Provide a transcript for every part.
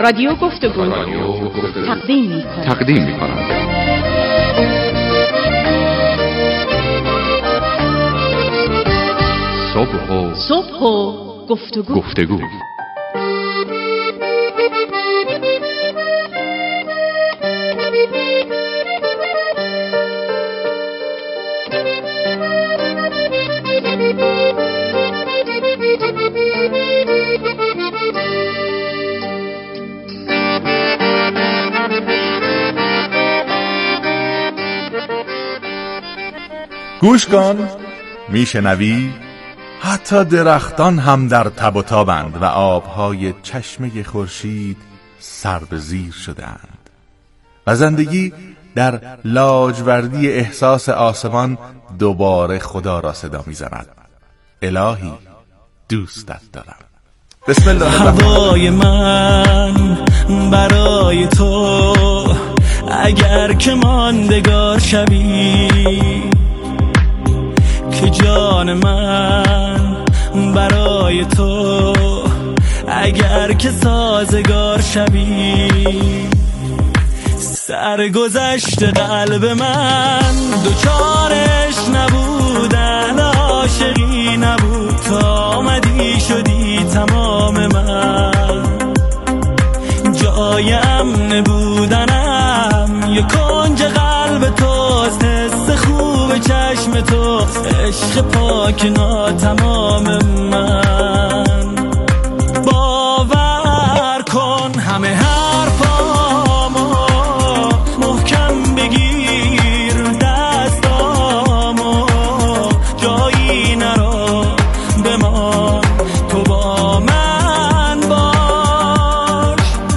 رادیو گفتگو تقدیم می‌کند. صبح و گفتگو. گوش کن، میشنوی؟ حتی درختان هم در تب و تابند و آبهای چشمه خورشید سر به زیر شدند و زندگی در لاجوردی احساس آسمان دوباره خدا را صدا میزند. الهی دوستت دارم. بسم الله. هوای من برای تو اگر که ماندگار شوی، که جان من برای تو اگر که سازگار شوی، سرگذشت قلب من دوچارش نبودن عاشقی نبود، تا آمدی شدی تمام من، جای امن بودنم یه کنج قلب توست، حس خوب چشم تو، عشق پاک ناتمام من. باور کن همه حرفامو محکم بگیر، دستامو جایی نرو بمان، تو با من باش.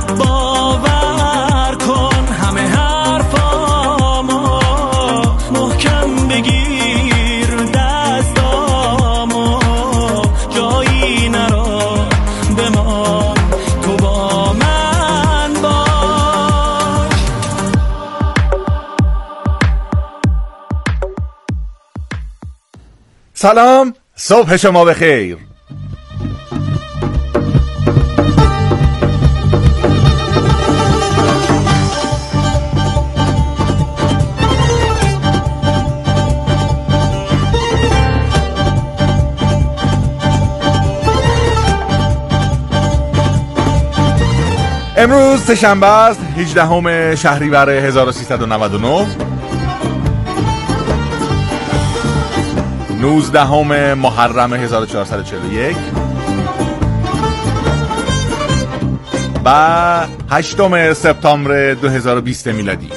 باور کن همه حرفامو محکم بگیر، دستامو جایی نرو بمان، تو با من باش. سلام، صبح شما بخیر. امروز سه‌شنبه است، 18 شهریور 1399، 19 محرم 1441 و 8 سپتامبر 2020 میلادی.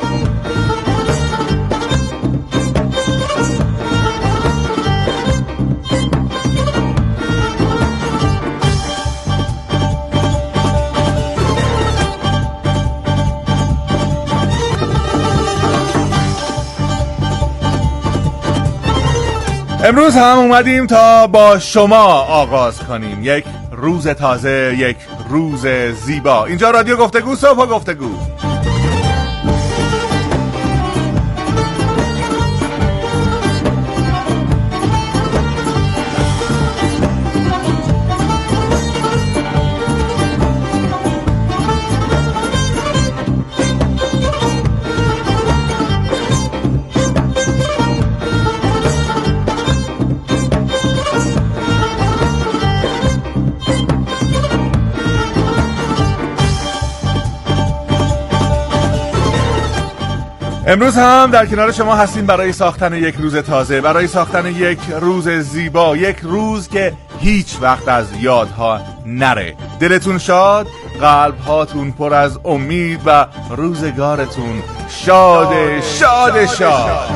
امروز هم اومدیم تا با شما آغاز کنیم یک روز تازه، یک روز زیبا. اینجا رادیو گفتگو، صبح و گفتگو. امروز هم در کنار شما هستیم برای ساختن یک روز تازه، برای ساختن یک روز زیبا، یک روز که هیچ وقت از یادها نره. دلتون شاد، قلب هاتون پر از امید و روزگارتون شاد شاد شاد.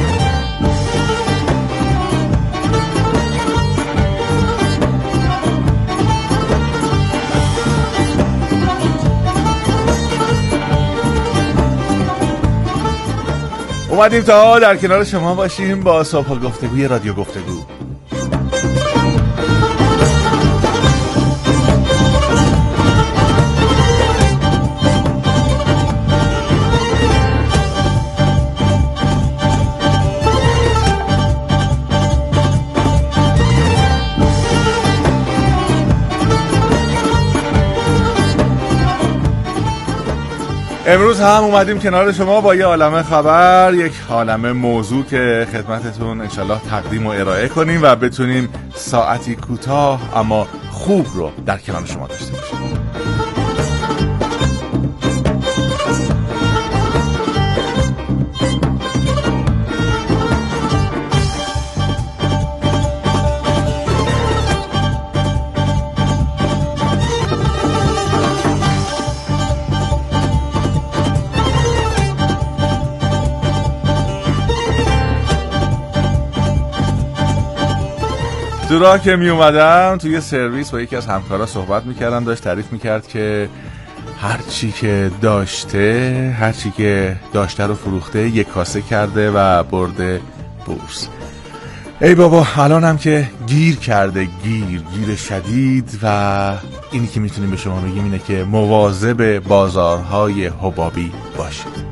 اومدیم تا در کنار شما باشیم با صبح و گفتگوی رادیو گفتگو. امروز هم اومدیم کنار شما با یه عالمه خبر، یک عالمه موضوع که خدمتتون انشالله تقدیم و ارائه کنیم و بتونیم ساعتی کوتاه اما خوب رو در کنار شما داشته باشیم. تو راه که می اومدم توی سرویس با یکی از همکارا صحبت میکردم، داشت تعریف میکرد که هرچی که داشته رو فروخته، یک کاسه کرده و برده بورس. ای بابا الان هم که گیر کرده، گیر شدید، و اینی که میتونیم به شما بگیم اینه که مواظب بازارهای حبابی باشید.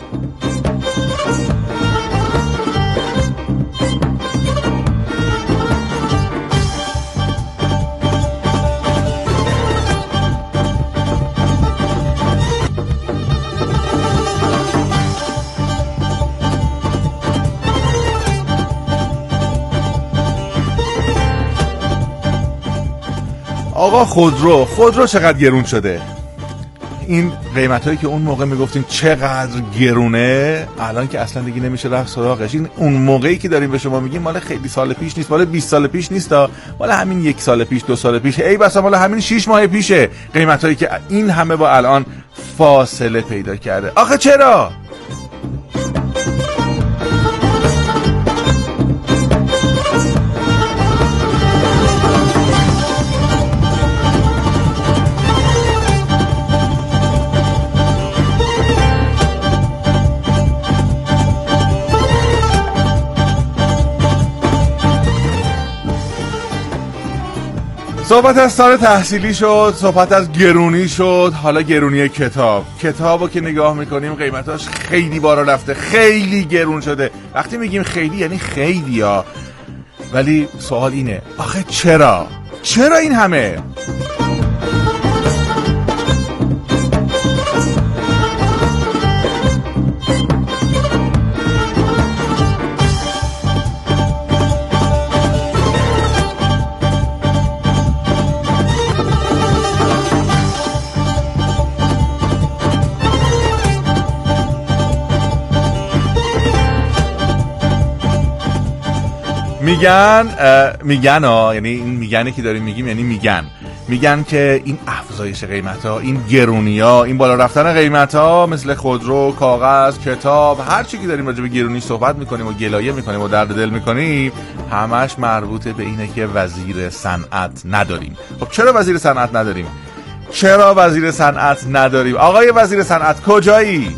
آقا خودرو چقدر گرون شده. این قیمتایی که اون موقع میگفتیم چقدر گرونه، الان که اصلا دیگه نمیشه رفت سراغش. این اون موقعی که داریم به شما میگیم مال خیلی سال پیش نیست، مال 20 سال پیش نیست، مال همین 1 سال پیش، 2 سال پیش، ای بسا مال همین 6 ماه پیشه. قیمتایی که این همه با الان فاصله پیدا کرده. آخه چرا؟ صحبت از سال تحصیلی شد، صحبت از گرونی شد، حالا گرونی کتابو که نگاه میکنیم قیمتاش خیلی بالا رفته، خیلی گرون شده. وقتی میگیم خیلی یعنی خیلی ها، ولی سوال اینه آخه چرا این همه؟ میگن یعنی این میگنه که داریم میگیم، یعنی میگن که این افزایش قیمت ها، این گرونی ها، این بالا رفتن قیمت ها مثل خودرو، کاغذ، کتاب، هر چی که داریم راجع به گرونی صحبت میکنیم و گلایه میکنیم و درد دل میکنیم، همش مربوطه به اینه که وزیر صنعت نداریم. خب چرا وزیر صنعت نداریم؟ آقای وزیر صنعت کجایی؟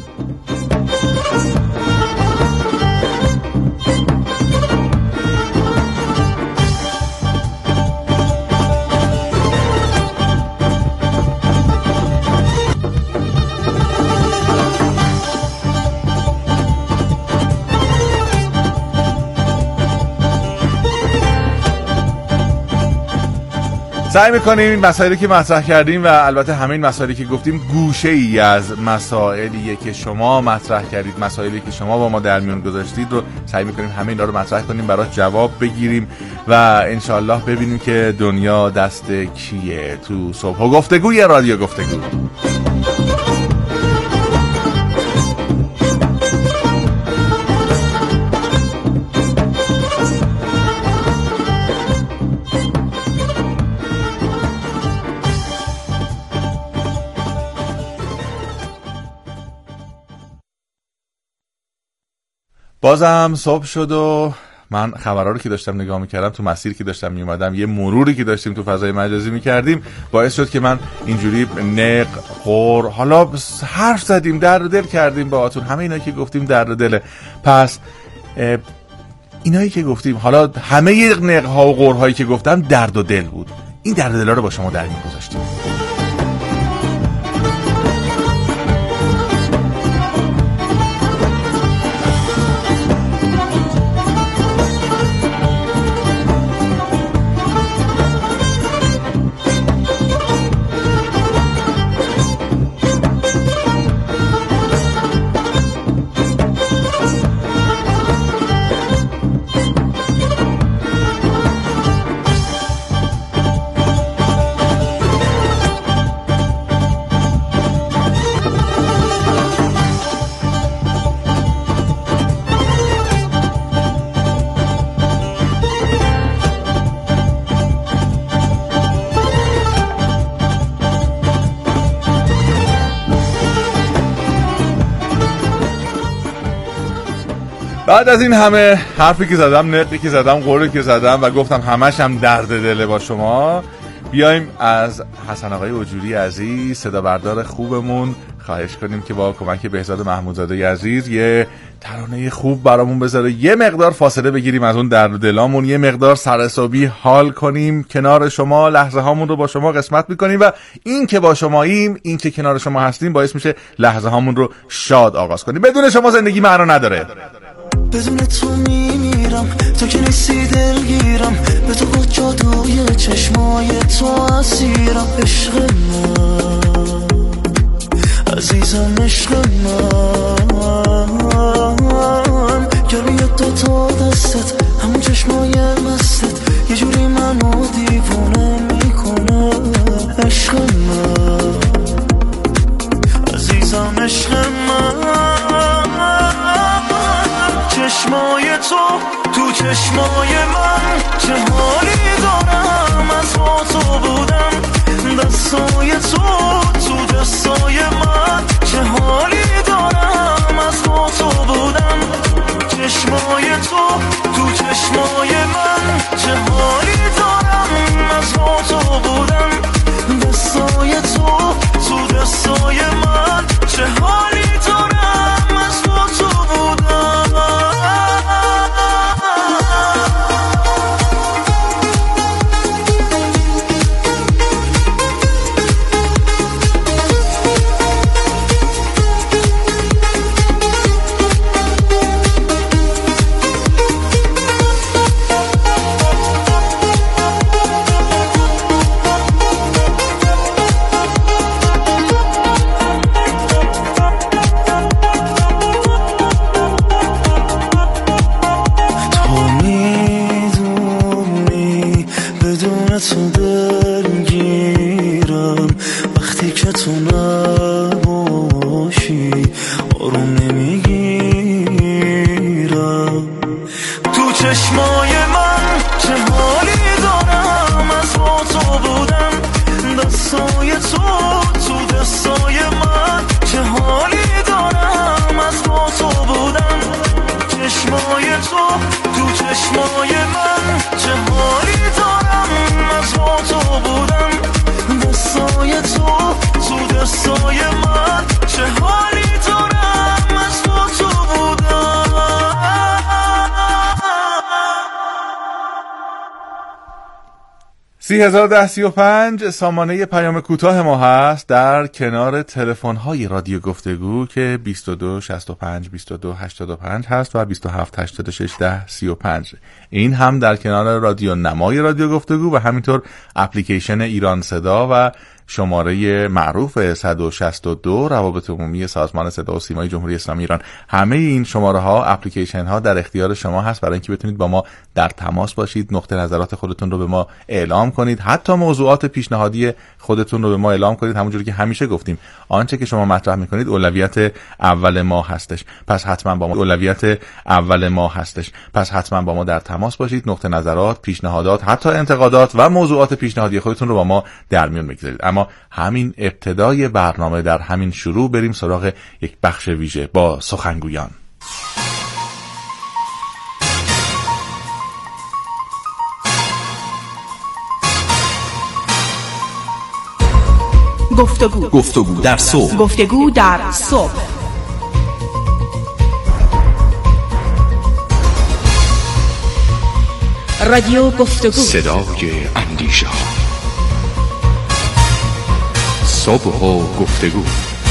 سعی میکنیم این مسائلی که مطرح کردیم و البته همه این مسائلی که گفتیم گوشه ای از مسائلیه که شما مطرح کردید، مسائلی که شما با ما در میون گذاشتید رو سعی میکنیم همه اینا رو مطرح کنیم، براش جواب بگیریم و انشالله ببینیم که دنیا دست کیه تو صبح و گفتگوی رادیو گفتگو. بازم صبح شد و من خبرها رو که داشتم نگاه میکردم، تو مسیر که داشتم میومدم، یه مروری که داشتیم تو فضای مجازی میکردیم، باعث شد که من اینجوری حالا حرف زدیم، درد دل کردیم با اتون، همه اینایی که گفتیم درد دله. پس اینایی که گفتیم، حالا همه نقها و قورهایی که گفتم درد و دل بود، این درد دل رو با شما در میون گذاشتیم. بعد از این همه حرفی که زدم، نقی که زدم، قولی که زدم و گفتم همش هم درد دله با شما، بیایم از حسن آقای اجوری عزیز صدا بردار خوبمون خواهش کنیم که با کمک بهزاد محمودزاده عزیز یه ترانه خوب برامون بذاره، یه مقدار فاصله بگیریم از اون درد دلامون، یه مقدار سرحسابی حال کنیم کنار شما، لحظه هامون رو با شما قسمت میکنیم و این که با شماییم، این که کنار شما هستیم باعث میشه لحظه هامون رو شاد آغاز کنیم. بدون شما زندگی معنا نداره. بدون تو میمیرم، تو که نیستی دلگیرم، به تو با جادوی چشمای تو اسیرم. عشق من عزیزم، عشق من گرمی دوتا دستت، همون چشمای مستت یه جوری منو دیوونه میکنه. عشق من عزیزم، عشق من چشمای تو چشمای من چه حالی دارم، از با تو بودم دستای تو دستای من چه حالی دارم، از با تو بودم چشمای تو چشمای من چه حالی دارم، از با تو بودم دستای تو دستای من چه حالی دارم، از با تو بودم. تو دلگیرم وقتی که تو نباشی، آروم نمیگیرم. تو چشمای من چه حالی دارم، از با تو بودم دستای تو دستای من چه حالی دارم، از با تو بودم چشمای تو چشمای من چه حالی دارم، از با تو بودم دستای تو دستای من چه حالی دارم، از با تو بودم. 301035 سامانه پیام کوتاه ما هست در کنار تلفن‌های رادیو گفتگو که 22 65 22 85 هست و 27 86 10 35. این هم در کنار رادیو نمای رادیو گفتگو و همینطور اپلیکیشن ایران صدا و شماره معروف 162 روابط عمومی سازمان صدا و سیمای جمهوری اسلامی ایران. همه این شماره ها، اپلیکیشن ها در اختیار شما هست برای اینکه بتونید با ما در تماس باشید، نقطه نظرات خودتون رو به ما اعلام کنید، حتی موضوعات پیشنهادی خودتون رو به ما اعلام کنید. همونجوری که همیشه گفتیم آنچه که شما مطرح میکنید اولویت اول ما هستش، پس حتما با ما پس حتما با ما در تماس باشید، نقطه نظرات، پیشنهادات، حتی انتقادات و موضوعات پیشنهادی خودتون رو با ما در میون بگذارید. اما همین ابتدای برنامه، در همین شروع بریم سراغ یک بخش ویژه با سخنگویان. گفتگو در صبح. گفتگو در صبح. رادیو گفتگو، صدای اندیشه ها. صبح و گفتگو.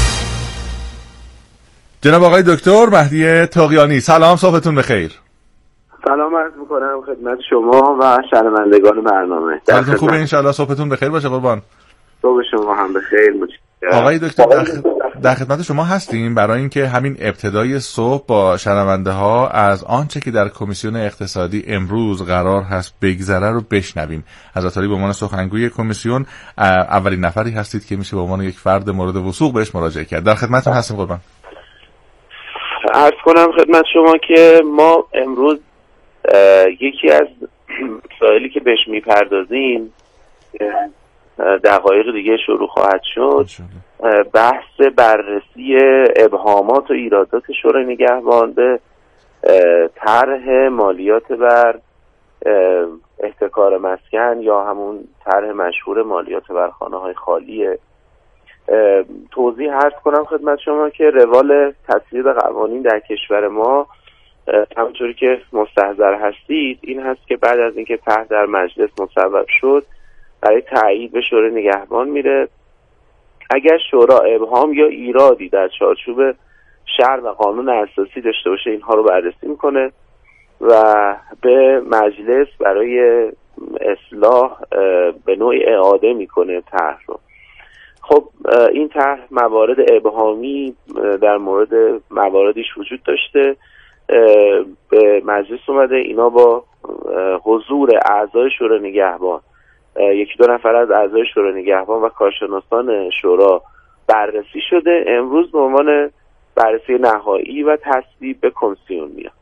جناب آقای دکتر مهدی طغیانی، سلام، صبحتون بخیر. سلام عرض میکنم خدمت شما و شنوندگان برنامه. حالتون خوبه انشالله؟ صبحتون بخیر باشه قربان. صبح شما هم بخیر. آقای دکتر در خدمت شما هستیم برای اینکه همین ابتدای صبح با شنونده ها از آنچه که در کمیسیون اقتصادی امروز قرار هست بگذره رو بشنویم. حضرت عالی به عنوان سخنگوی کمیسیون اولین نفری هستید که میشه به عنوان یک فرد مورد وثوق بهش مراجعه کرد. در خدمتتون هستیم قربان. عرض کنم خدمت شما که ما امروز یکی از مسائلی که بهش میپردازیم دقایق دیگه شروع خواهد شد، بحث بررسی ابهامات و ایرادات شورای نگهبان به طرح مالیات بر احتکار مسکن یا همون طرح مشهور مالیات بر خانه‌های خالیه. توضیح عرض کنم خدمت شما که روال تصویب قوانین در کشور ما همونطوری که مستحضر هستید این هست که بعد از اینکه طرح در مجلس مصوب شد برای تایید به شورای نگهبان میره. اگر شورا ابهام یا ایرادی در چارچوب شرع و قانون اساسی داشته باشه اینها رو بررسی میکنه و به مجلس برای اصلاح به نوعی اعاده میکنه طرح رو. خب این طرح موارد ابهامی در مورد مواردیش وجود داشته، به مجلس اومده، اینا با حضور اعضای شورای نگهبان، یکی دو نفر از اعضای شورای نگهبان و کارشناسان شورا بررسی شده. امروز به عنوان بررسی نهایی و تصویب به کمیسیون میاد.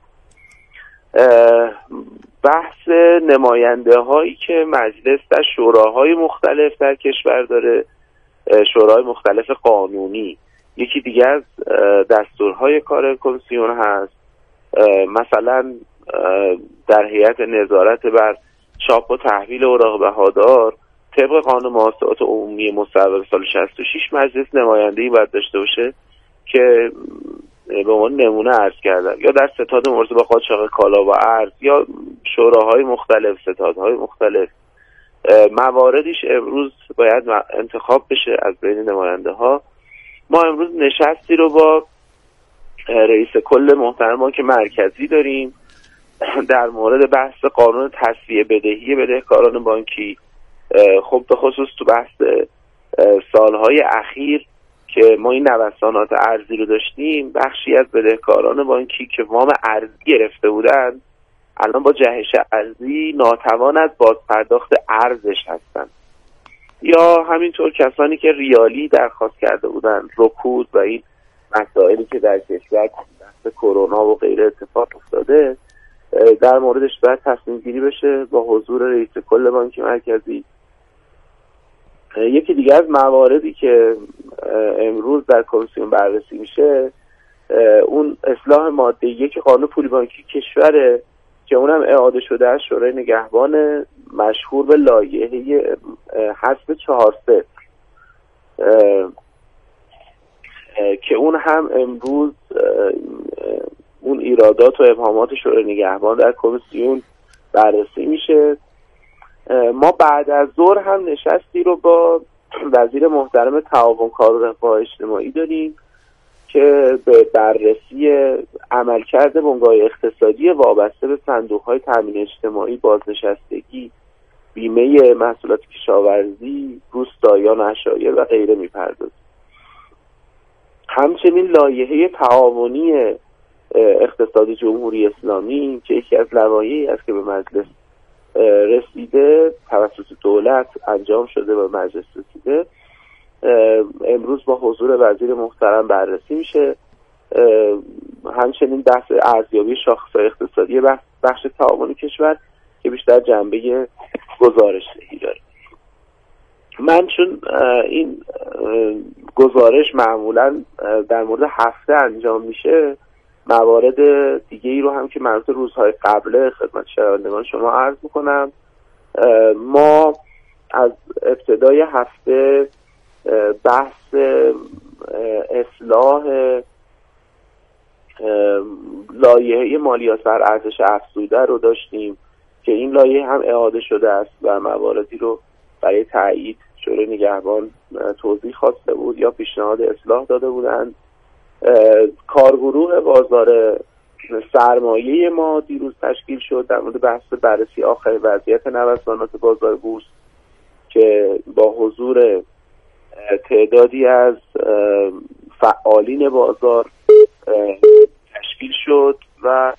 بحث نماینده هایی که مجلس در شوراهای مختلف در کشور داره، شوراهای مختلف قانونی، یکی دیگه از دستورهای کار کمیسیون هست. مثلا در هیئت نظارت بر چاپ و تحویل اوراق بهادار طبق قانون محاسبات عمومی مصوب سال 66 مجلس نماینده‌ای باید داشته باشه که به عنوان نمونه عرض کردم، یا در ستاد مبارزه با قاچاق کالا و ارز یا شوراهای مختلف، ستادهای مختلف. مواردیش امروز باید انتخاب بشه از بین نماینده ها. ما امروز نشستی رو با رئیس کل محترم بانک مرکزی داریم در مورد بحث قانون تسویه بدهی بدهکاران بانکی. خب به خصوص تو بحث سالهای اخیر که ما این نوسانات ارزی رو داشتیم، بخشی از بدهکاران بانکی که وام ارزی گرفته بودن الان با جهش ارزی ناتوان از بازپرداخت ارزش هستن، یا همینطور کسانی که ریالی درخواست کرده بودن، رکود و این مسائلی که در کشور بحث کرونا و غیره اتفاق افتاده، در موردش باید تصمیم گیری بشه با حضور رئیس کل بانک مرکزی. یکی دیگه از مواردی که امروز در کمیسیون بررسی میشه اون اصلاح ماده 1 قانون پولی بانکی کشوره که اونم اعاده شده از شورای نگهبان، مشهور به لایحه حذف 400 که اون هم امروز اون ایرادات و ابهامات شورای نگهبان در کمیسیون بررسی میشه. ما بعد از ظهر هم نشستی رو با وزیر محترم تعاون کار و رفاه اجتماعی داریم که به بررسی عملکرد بنگاه اقتصادی وابسته به صندوق‌های تامین اجتماعی، بازنشستگی، بیمه محصولات کشاورزی، روستاییان، عشایر و غیره میپردازیم. همچنین لایحه تعاونی اقتصادی جمهوری اسلامی که یکی از لوایحی است که به مجلس رسیده، توسط دولت انجام شده و مجلس رسیده، امروز با حضور وزیر محترم بررسی میشه. همچنین بحث ارزیابی شاخص‌های اقتصادی بخش تعاونی کشور که بیشتر جنبه گزارش‌دهی داره. من چون این گزارش معمولا در مورد هفته انجام میشه، موارد دیگه ای رو هم که مربوط روزهای قبل خدمت شنوندگان شما عرض میکنم. ما از ابتدای هفته بحث اصلاح لایحه مالیات بر ارزش افزوده رو داشتیم که این لایحه هم اعاده شده است و مواردی رو برای تایید شورای نگهبان توضیح خواسته بود یا پیشنهاد اصلاح داده بودند. کارگروه بازار سرمایه ما دیروز تشکیل شد در مورد بحث بررسی آخر وضعیت نوسانات بازار بورس که با حضور تعدادی از فعالین بازار تشکیل شد و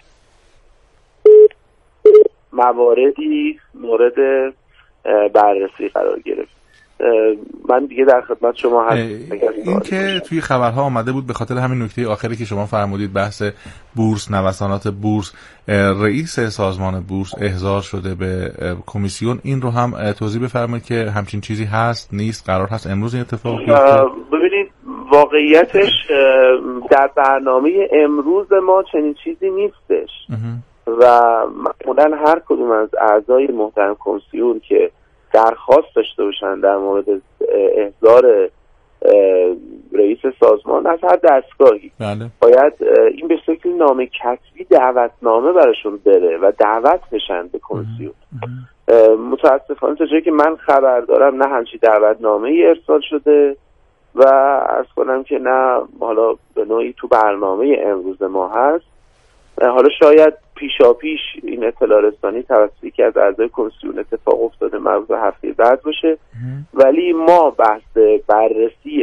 مواردی مورد بررسی قرار گرفت. من دیگه در خدمت شما هستم. این که توی خبرها آمده بود به خاطر همین نکته آخری که شما فرمودید، بحث بورس، نوسانات بورس، رئیس سازمان بورس احضار شده به کمیسیون. این رو هم توضیح بفرمایید که همچین چیزی هست، نیست، قرار هست امروز این اتفاق بیفته؟ ببینید واقعیتش در برنامه امروز ما چنین چیزی نیستش و معمولا هر کدوم از اعضای محترم کنسیون که درخواست داشته باشن در مورد احضار رئیس سازمان از هر دستگاهی باید این به شکل نامه کتبی دعوتنامه براشون بره و دعوت بشن به کنسیون. متاسفانه تا جایی که من خبر دارم نه همچین دعوتنامه ای ارسال شده و عرض کنم که نه حالا به نوعی تو برنامه امروز ما هست. حالا شاید پیشاپیش این اطلاع رسانی توسط یکی از اعضای کنسیون اتفاق افتاده مربوط به هفته بعد باشه، ولی ما بحث بررسی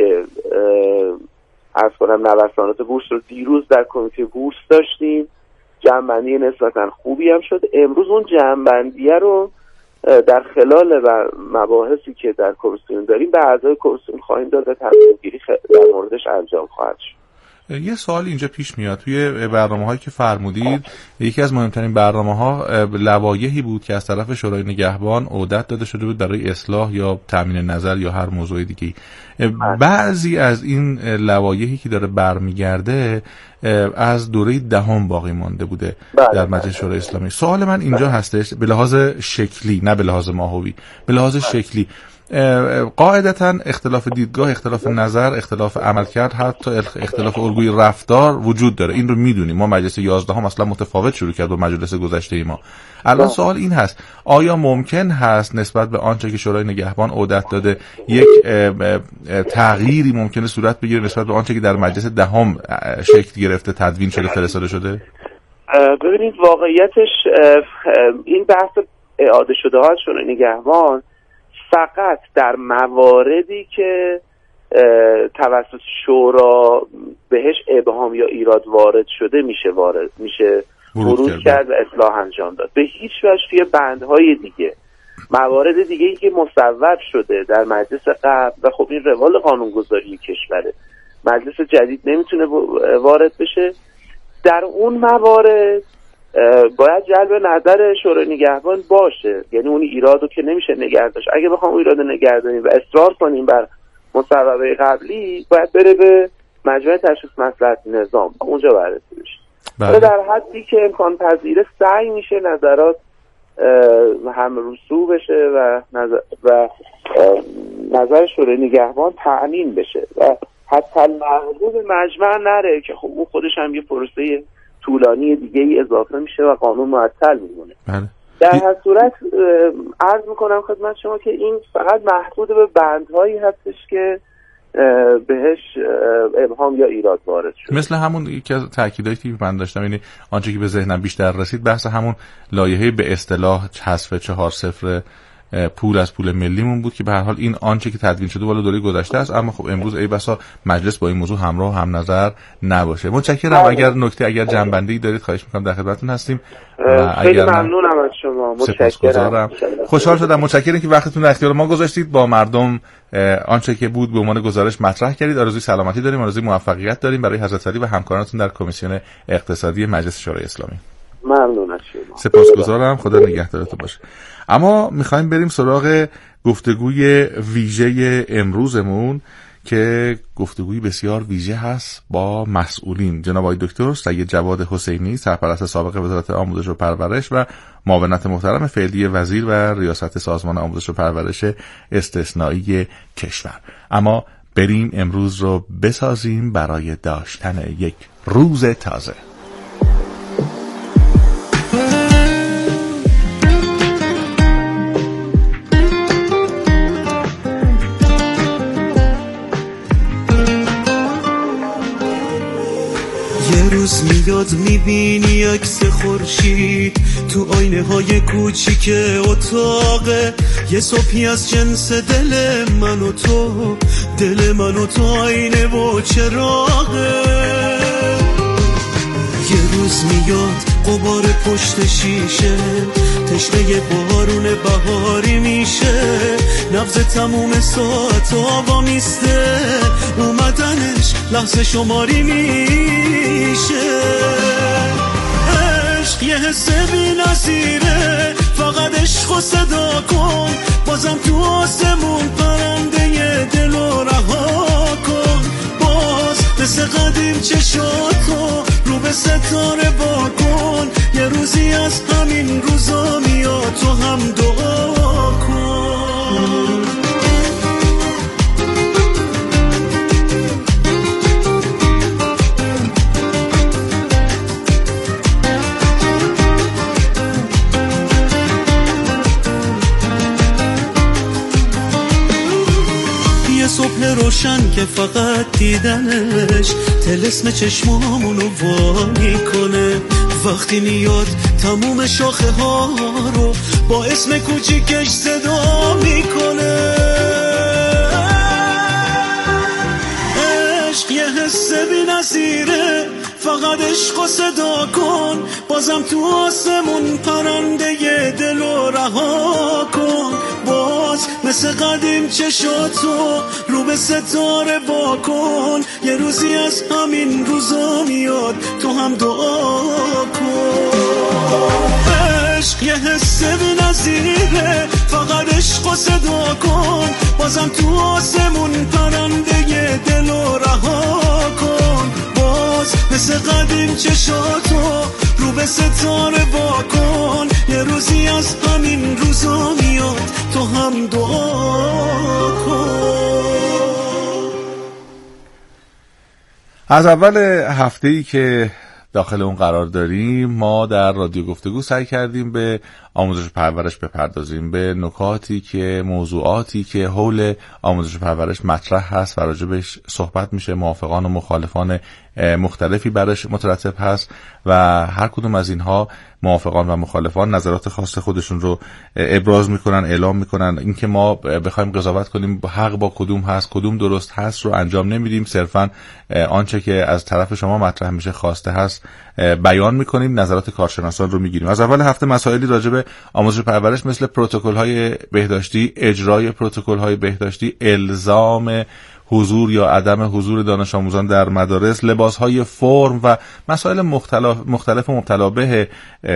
عرض کنم نوسانات بورس رو دیروز در کمیته بورس داشتیم، جمع‌بندی نسبتا خوبی هم شد. امروز اون جمع‌بندیه رو در خلال مباحثی که در کمیسیون داریم به اعضای کمیسیون خواهیم داد و تصمیم گیری در موردش انجام خواهد شد. یه سوال اینجا پیش میاد. توی برنامه‌هایی که فرمودید یکی از مهمترین برنامه‌ها لوایحی بود که از طرف شورای نگهبان عهدت داده شده بود برای اصلاح یا تامین نظر یا هر موضوع دیگه‌ای. بعضی از این لوایحی که داره برمیگرده از دوره دهم باقی مانده بوده در مجلس شورای اسلامی. سوال من اینجا هستش به لحاظ شکلی، نه به لحاظ ماهوی، به لحاظ شکلی قاعدتاً اختلاف دیدگاه، اختلاف نظر، اختلاف عملکرد، حتی اختلاف الگوی رفتار وجود داره. این رو میدونیم. ما مجلس 11 هم اصلا متفاوت شروع کرد با مجلس گذشته ما. الان سوال این هست آیا ممکن هست نسبت به آنچه که شورای نگهبان عهدت داده یک تغییری ممکنه صورت بگیره نسبت به آنچه که در مجلس دهم شکل گرفته، تدوین شده، فرستاده شده؟ ببینید واقعیتش این بحث اعاده شده ها شورای نگهبان فقط در مواردی که توسط شورا بهش ابهام یا ایراد وارد شده میشه ورود کرد و اصلاح انجام داد. به هیچ وجه توی بندهای دیگه، موارد دیگه ای که مصوب شده در مجلس قبل و خب این روال قانونگذاری کشوره، مجلس جدید نمیتونه وارد بشه. در اون موارد باید جلب نظر شورای نگهبان باشه، یعنی اون ایرادو که نمیشه نگه داشت. اگه بخوام اون ایرادو نگه داریم و اصرار کنیم بر مصوبه قبلی، باید بره به مجمع تشخیص مصلحت نظام، اونجا بررسی بشه. در حدی که امکان پذیره سعی میشه نظرات هم رسو بشه و نظر شورای نگهبان تأمین بشه و حتی المحضور مجمع نره که خب اون خودش هم یه پروسه طولانی دیگه ای اضافه میشه و قانون معطل میمونه. در هر صورت عرض میکنم خدمت شما که این فقط محدود به بندهایی هستش که بهش ابهام یا ایراد وارد شد. مثل همون یکی از تاکیداتی که من داشتم، یعنی آنچه که به ذهنم بیشتر رسید بحث همون لایحه به اصطلاح حذف 4-0 پول از پول ملیمون بود که به هر حال این آنچه که تدوین شده والا دوره گذشته است، اما خب امروز ای بسا مجلس با این موضوع همراه و هم نظر نباشه. متشکرم. اگر جنبنده‌ای دارید خواهش می‌کنم در خدمتتون هستیم. خیلی ممنونم از شما. متشکرم. خوشحال شدم. متشکرم که وقتتون رو اختیار ما گذاشتید، با مردم آنچه که بود به عنوان گزارش مطرح کردید. آرزوی سلامتی داریم، آرزوی موفقیت داریم برای حضرت علی و همکارانتون در کمیسیون اقتصادی مجلس شورای اسلامی. ممنون از شما. سپاسگزارم. خدا نگهدارتون باشه. اما میخوایم بریم سراغ گفتگوی ویژه امروزمون که گفتگوی بسیار ویژه هست با مسئولین. جناب آقای دکتر سید جواد حسینی، سرپرست سابق وزارت آموزش و پرورش و معاونت محترم فعلی وزیر و ریاست سازمان آموزش و پرورش استثنایی کشور. اما بریم امروز رو بسازیم برای داشتن یک روز تازه. روز میاد میبینی عکس خورشید تو آینه های کوچیک اتاقه، یه صبحی از جنس دل من و تو، دل من و تو آینه و چراغه. یه روز میاد غبار پشت شیشه، تشنه بارون بهاری میشه، نبض تموم ساعتا با میسته، اومدنش لحظه شماری میشه. عشق یه حس بی نظیره، فقط عشق و صدا کن، بازم تو آسمون پرنده دل رو رها کن، با مثل قدیم چشاتو رو به ستاره با کن، یه روزی از همین روزا میاد تو هم دعا کن. صبح روشن که فقط دیدنش طلسم چشمامونو وا میکنه، وقتی میاد تموم شاخه ها رو با اسم کوچیکش صدا میکنه. عشق یه حس بی‌نظیره، فقط عشق و صدا کن، بازم تو آسمون پرنده ی دلو رها کن. باز مثل قدیم چشاتو رو به ستاره با کن، یه روزی از همین روزا میاد تو هم دعا کن. عشق یه حس بی‌نظیره، فقط عشق و صدا کن، بازم تو آسمون پرنده ی دلو رها کن. باز مثل قدیم چشاتو رو به ستاره با کن، یه روزی از همین روزا میاد تو هم دعا کن. از اول هفته‌ای که داخل اون قرار داریم ما در رادیو گفتگو سعی کردیم به آموزش پرورش بپردازیم، به نکاتی که موضوعاتی که حول آموزش پرورش مطرح هست و راجبش صحبت میشه، موافقان و مخالفان مختلفی برش مترتب هست و هر کدوم از اینها موافقان و مخالفان نظرات خاص خودشون رو ابراز میکنن، اعلام میکنن. اینکه ما بخوایم قضاوت کنیم حق با کدوم هست، کدوم درست هست رو انجام نمیدیم، صرفا آنچه که از طرف شما مطرح میشه خواسته هست بیان میکنیم، نظرات کارشناسان رو میگیریم. از اول هفته مسائلی راجع به آموزش پرورش مثل پروتکل‌های بهداشتی، اجرای پروتکل‌های بهداشتی، الزام حضور یا عدم حضور دانش آموزان در مدارس، لباس‌های فرم و مسائل مختلف مبتلا به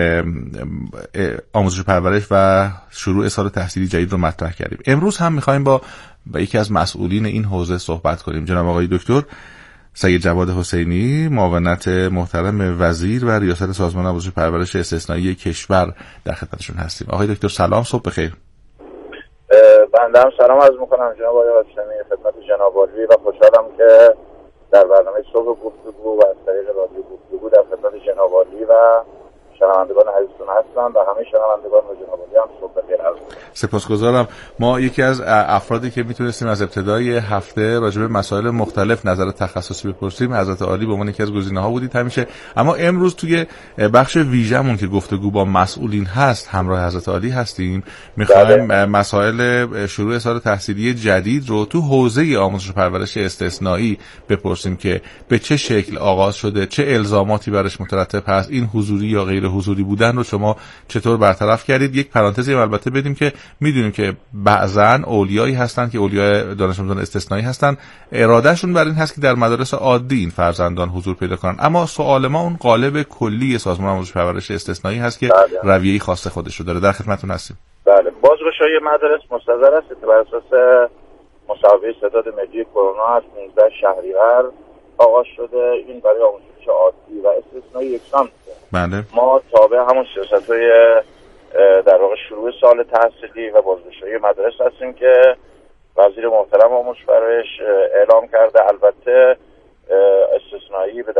آموزش پرورش و شروع سال تحصیلی جدید رو مطرح کردیم. امروز هم می‌خوایم با یکی از مسئولین این حوزه صحبت کنیم، جناب آقای دکتر سید جواد حسینی، معاونت محترم وزیر و ریاست سازمان آموزش پرورش استثنایی کشور در خدمتشون هستیم. آقای دکتر سلام، صبح بخیر. بنده هم سلام عرض میکنم جناب آقای حسینی خدمت جناب عالی و خوشحالم که در برنامه صبح گفتگو و از طریق رادیو گفتگو در خدمت جناب عالی و شنوندگان عزیزتون هستم و همه شنوندگان و جناب عالی هم صبح بخیر عرض میکنم. سپاسگزارم. ما یکی از افرادی که میتونستیم از ابتدای هفته راجع به مسائل مختلف نظر تخصصی بپرسیم حضرت عالی به عنوان یکی از گزینه‌ها بودید همیشه، اما امروز توی بخش ویژه‌مون که گفتگو با مسئولین هست همراه حضرت عالی هستیم. می‌خوایم مسائل شروع سال تحصیلی جدید رو تو حوزه آموزش پرورش استثنایی بپرسیم که به چه شکل آغاز شده، چه الزاماتی برش مترتب هست، این حضوری یا غیر حضوری بودن رو شما چطور برطرف کردید. یک پرانتزی البته بدیم که میدونیم که بعضن اولیایی هستن که اولیای دانش آموزان استثنایی هستن، ارادهشون بر این هست که در مدارس عادی این فرزندان حضور پیدا کنن، اما سوال ما اون قالب کلی سازمان آموزش پرورش استثنایی هست که رویه‌ای خاص خودش رو داره. در خدمتتون هستیم. بله، بازگشایی مدارس مستقر است بر اساس مسابقه ستاد ملی کرونا از 15 شهریور آغاز شده. این برای آموزش عادی و استثنایی یکسان است. بله. ما تابع همون سیاست‌های در واقع شروع سال تحصیلی و بازگشایی مدارس هستیم که وزیر محترم آموزش پرورش اعلام کرده. البته استثنایی به